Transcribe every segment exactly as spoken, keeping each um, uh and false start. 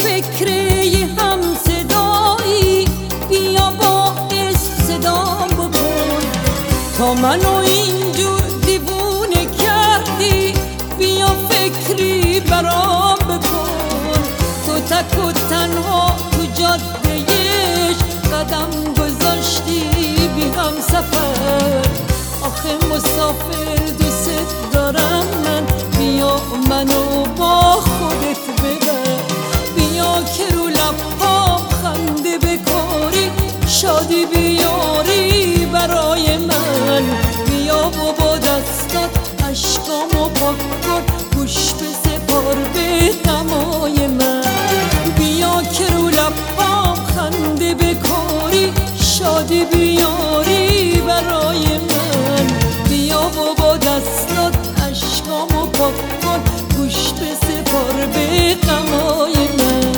فکر یه هم صدایی، بیا باعث صدام بکن. تا منو اینجور دیوونه کردی، بیا فکری برام بکن. تو تک و تنها تو جادهش قدم گذاشتی بی هم سفر. آخه مسافر دوست دارم من، بیا منو با خودت ببر. بیا که رو لبام خنده بکاری، شادی بیاری برای من. بیا و با دستات عشقامو پاک کن، گوش بسپار به غمای من. بیا که رو لبام خنده بکاری، شادی بیاری برای من. بیا و با دستات عشقامو پاک کن، گوش بسپار به غمای من.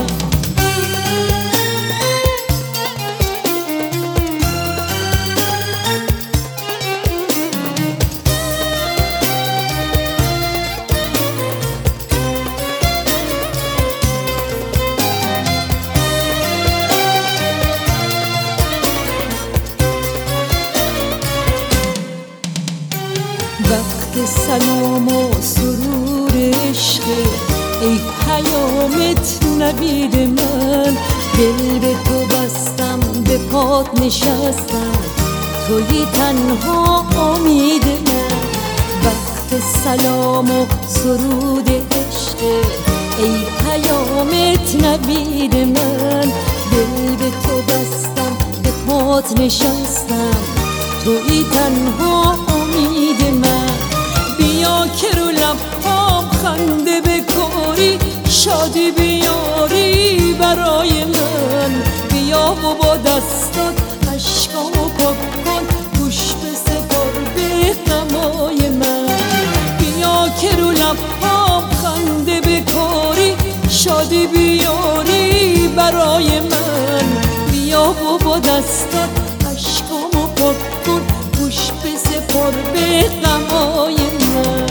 وقت سلام و سرور عشق، ای پیامت نوید من. دل به تو بستم، به پات نشستم، توی تنها امید من. وقت سلام و سرود عشق، ای پیامت نوید من. دل به تو بستم، به پات نشستم، توی تنها امید من. بیا که رو لبام خنده بکاری، شادی بیاری برای من. بیا و با دستات عشقامو پاک کن، گوش بسپار به غمای من. بیا که رو لبام خنده بکاری، شادی بیاری برای من. بیا و با دستات عشقامو پاک کن، گوش بسپار به غمای من.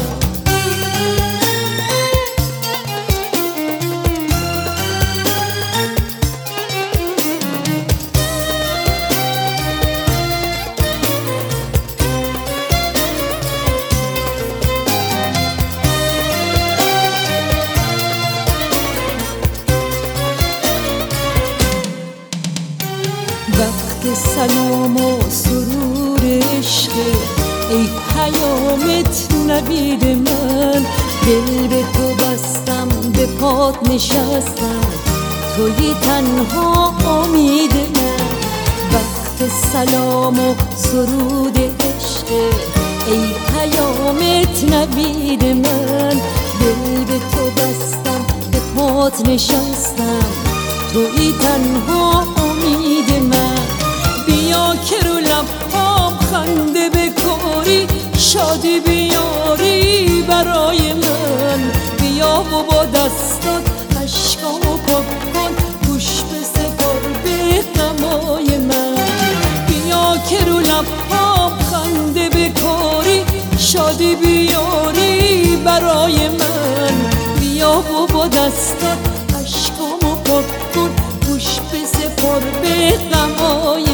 وقت سلام و سرور عشق، ای پیامت نوید من. دل به تو بستم، به پات نشستم، توی تنها امید من. وقت سلام و سرود عشق، ای پیامت نوید من. دل به تو بستم، به پات نشستم، توی تنها امید من. بیا که رو لبام خنده بکاری، شادی بیاری برای من. بیا و با دستات عشقامو پاک کن، گوش بسپار به غمای من. بیا که رو لبام خنده بکاری، شادی بیاری برای من. بیا و با دستات عشقامو پاک کن، گوش بسپار به غمای